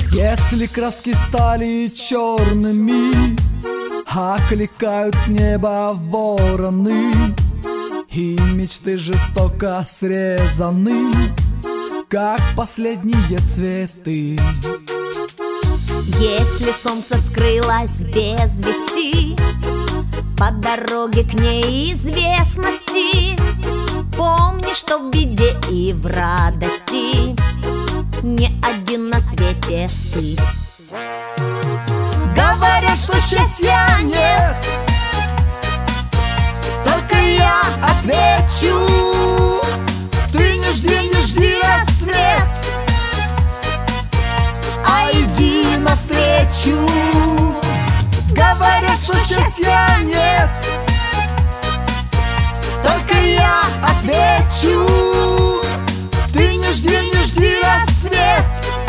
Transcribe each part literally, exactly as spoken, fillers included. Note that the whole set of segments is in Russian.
Если краски стали черными, окликают с неба вороны, и мечты жестоко срезаны, как последние цветы. Если солнце скрылось без вести, по дороге к неизвестности, помни, что в беде и в радости не один на свете ты. Говорят, что счастья нет, только я отвечу: ты не жди, не жди рассвет, а иди навстречу. Говорят, что счастья нет, только я отвечу: ты не жди, не жди рассвет,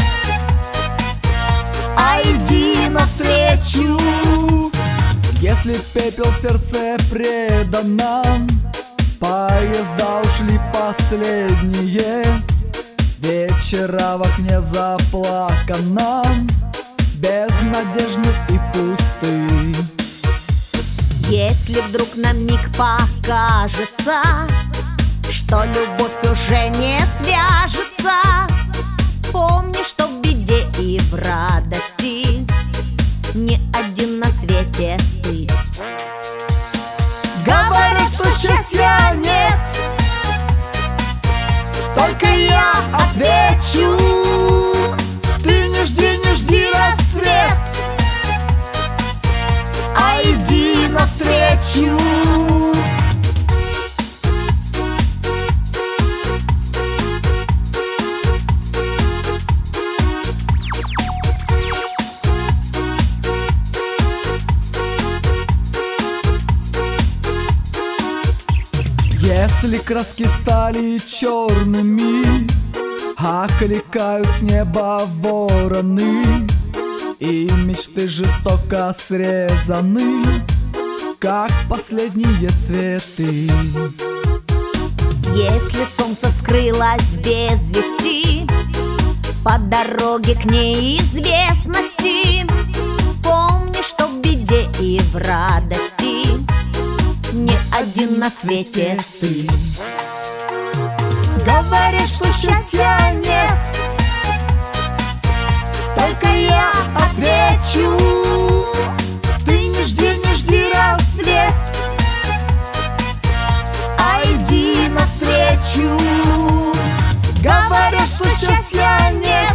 а иди навстречу. Если пепел в сердце предан нам, поезда ушли последние, вечера в окне заплаканном, безнадежны и пусты. Если вдруг на миг покажется, что любовь уже не свяжется, помни, что в беде и в радости не один на свете ты. Говорят, что счастья нет, только я отвечу: ты не жди, не жди рассвет, а иди навстречу. Если краски стали черными, окликают с неба вороны, и мечты жестоко срезаны, как последние цветы. Если солнце скрылось без вести, по дороге к неизвестности, помни, что в беде и в радости не один на свете ты. Говорят, что счастья нет, только я отвечу: ты не жди, не жди рассвет, а иди навстречу. Говорят, что счастья нет,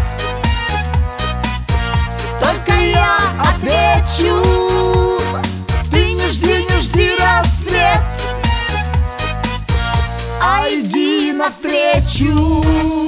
только я отвечу: ты не жди, не жди рассвет, а иди навстречу.